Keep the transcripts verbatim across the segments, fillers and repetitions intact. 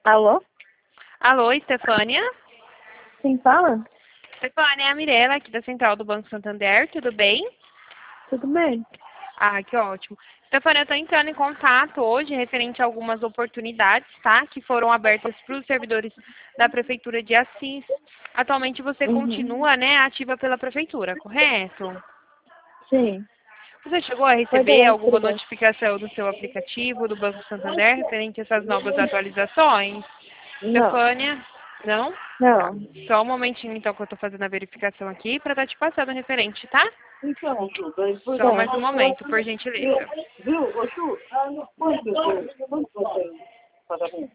Alô? Alô, Estefânia? Quem fala? Estefânia, é a Mirella aqui da Central do Banco Santander, tudo bem? Tudo bem? Ah, que ótimo. Estefânia, eu estou entrando em contato hoje referente a algumas oportunidades, tá? Que foram abertas para os servidores da Prefeitura de Assis. Atualmente você Uhum. continua, né, ativa pela Prefeitura, correto? Sim. Você chegou a Pode receber ir, alguma obrigada. notificação do seu aplicativo do Banco Santander referente a essas novas atualizações? Não. Estefânia? Não? Tá. Não. Só um momentinho, então, que eu estou fazendo a verificação aqui para estar te passando referente, tá? Então, Só tá. mais um momento, por gentileza. Viu, ô Chu? Ah, não foi, doutor. Quanto você pagamento?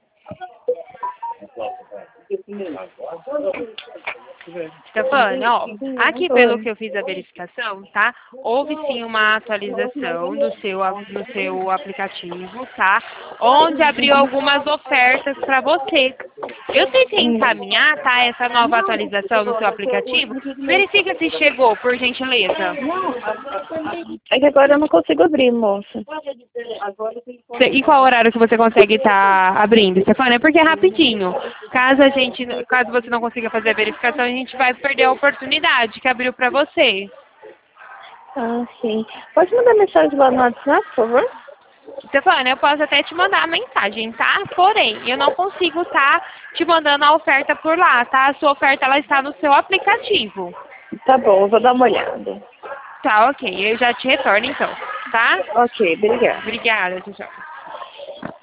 Stefania, ó, aqui pelo Oi. que eu fiz a verificação, tá? Houve sim uma atualização do seu, a- no seu aplicativo, tá? Onde abriu algumas ofertas para você. Eu tentei Hum. encaminhar, tá? Essa nova atualização no seu aplicativo. Verifica se chegou, por gentileza. É que agora eu não consigo abrir, moça. Cê- E qual horário que você consegue estar abrindo, Stefania? Porque é rapidinho. Caso a gente, caso você não consiga fazer a verificação, a gente vai perder a oportunidade que abriu para você. Ah, sim. Pode mandar mensagem lá no WhatsApp, por favor? Stefania, eu posso até te mandar a mensagem, tá? Porém, eu não consigo estar te mandando a oferta por lá, tá? A sua oferta ela está no seu aplicativo. Tá bom, eu vou dar uma olhada. Tá, ok. Eu já te retorno então, tá? Ok, obrigada. Obrigada, tchau, tchau.